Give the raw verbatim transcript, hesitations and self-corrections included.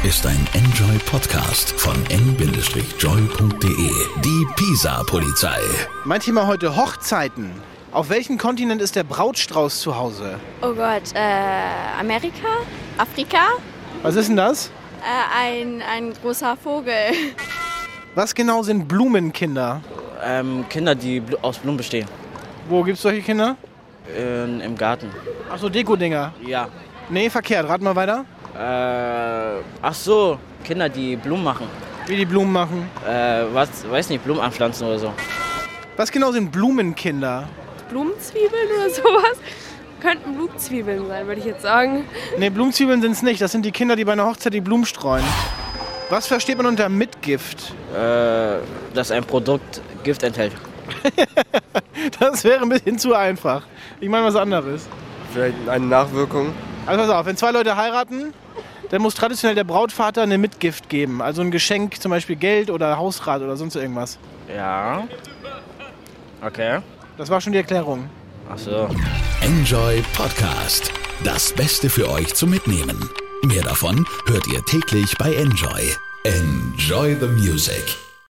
ist ein Enjoy-Podcast von en joy punkt de. Die Pisa-Polizei. Mein Thema heute: Hochzeiten. Auf welchem Kontinent ist der Brautstrauß zu Hause? Oh Gott, äh, Amerika? Afrika? Was ist denn das? Äh, ein, ein großer Vogel. Was genau sind Blumenkinder? Ähm, Kinder, die bl- aus Blumen bestehen. Wo gibt's solche Kinder? In, Im Garten. Ach so, Deko-Dinger. Ja. Nee, verkehrt. Rat mal weiter. Äh, ach so, Kinder, die Blumen machen. Wie die Blumen machen. Äh, was, weiß nicht, Blumen anpflanzen oder so. Was genau sind Blumenkinder? Blumenzwiebeln oder sowas? Könnten Blumenzwiebeln sein, würde ich jetzt sagen. Nee, Blumenzwiebeln sind's nicht. Das sind die Kinder, die bei einer Hochzeit die Blumen streuen. Was versteht man unter Mitgift? Äh, dass ein Produkt Gift enthält. Das wäre ein bisschen zu einfach. Ich meine was anderes. Vielleicht eine Nachwirkung. Also pass auf, wenn zwei Leute heiraten, dann muss traditionell der Brautvater eine Mitgift geben. Also ein Geschenk, zum Beispiel Geld oder Hausrat oder sonst irgendwas. Ja. Okay. Das war schon die Erklärung. Ach so. Enjoy Podcast. Das Beste für euch zum Mitnehmen. Mehr davon hört ihr täglich bei Enjoy. Enjoy the music.